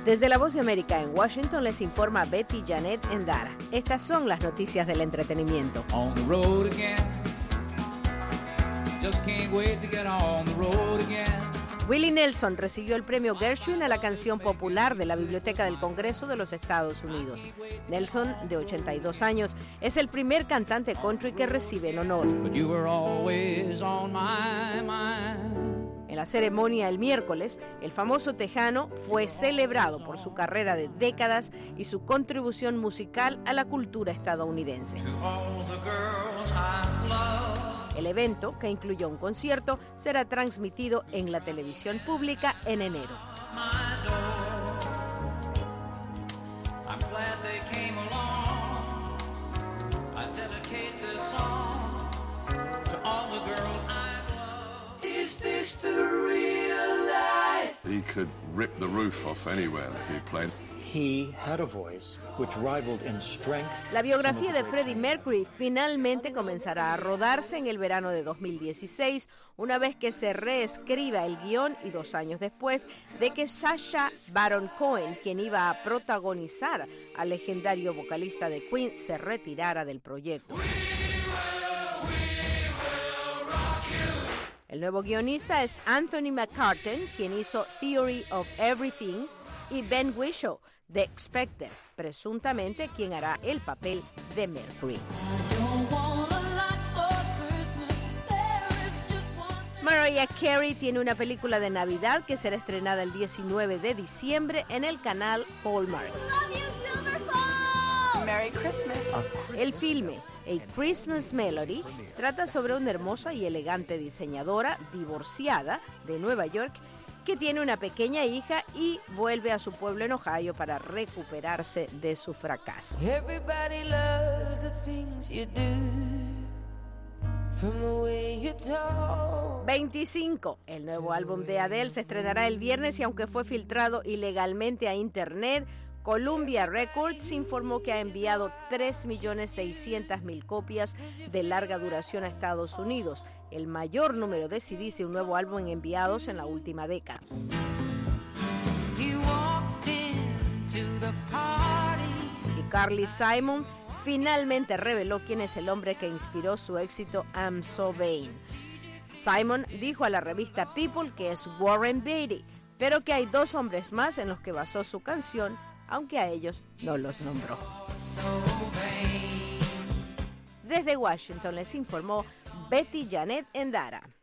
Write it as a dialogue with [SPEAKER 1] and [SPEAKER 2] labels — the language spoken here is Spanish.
[SPEAKER 1] Desde La Voz de América en Washington les informa Betty Janet Endara. Estas son las noticias del entretenimiento.
[SPEAKER 2] On the road again. Just can't wait to get on the road again.
[SPEAKER 1] Willie Nelson recibió el premio Gershwin a la canción popular de la Biblioteca del Congreso de los Estados Unidos. Nelson, de 82 años, es el primer cantante country que recibe el honor.
[SPEAKER 2] But you were always on my mind.
[SPEAKER 1] En la ceremonia el miércoles, el famoso tejano fue celebrado por su carrera de décadas y su contribución musical a la cultura estadounidense.
[SPEAKER 2] To all the girls I love.
[SPEAKER 1] El evento, que incluyó un concierto, será transmitido en la televisión pública en enero.
[SPEAKER 2] My door. I'm glad they came along. I dedicate this song to all the girls I love. Is this the real life?
[SPEAKER 3] He could rip the roof off anywhere that he played.
[SPEAKER 4] He had a voice which rivaled in strength.
[SPEAKER 1] La biografía de Freddie Mercury finalmente comenzará a rodarse en el verano de 2016, una vez que se reescriba el guión y 2 años después de que Sacha Baron Cohen, quien iba a protagonizar al legendario vocalista de Queen, se retirara del proyecto. El nuevo guionista es Anthony McCarten, quien hizo Theory of Everything, y Ben Whishaw, de Expected, presuntamente quien hará el papel de Mercury. Mariah Carey tiene una película de Navidad que será estrenada el 19 de diciembre en el canal Hallmark.
[SPEAKER 5] Merry Christmas.
[SPEAKER 1] El filme A Christmas Melody trata sobre una hermosa y elegante diseñadora divorciada de Nueva York que tiene una pequeña hija y vuelve a su pueblo en Ohio para recuperarse de su fracaso.
[SPEAKER 6] Everybody loves the things you do, from the way you talk.
[SPEAKER 1] 25. El nuevo álbum de Adele se estrenará el viernes y aunque fue filtrado ilegalmente a internet, Columbia Records informó que ha enviado 3.600.000 copias de larga duración a Estados Unidos, el mayor número de CDs de un nuevo álbum enviados en la última década. Y Carly Simon finalmente reveló quién es el hombre que inspiró su éxito I'm So Vain. Simon dijo a la revista People que es Warren Beatty, pero que hay 2 hombres más en los que basó su canción, aunque a ellos no los nombró. Desde Washington les informó Betty Janet Endara.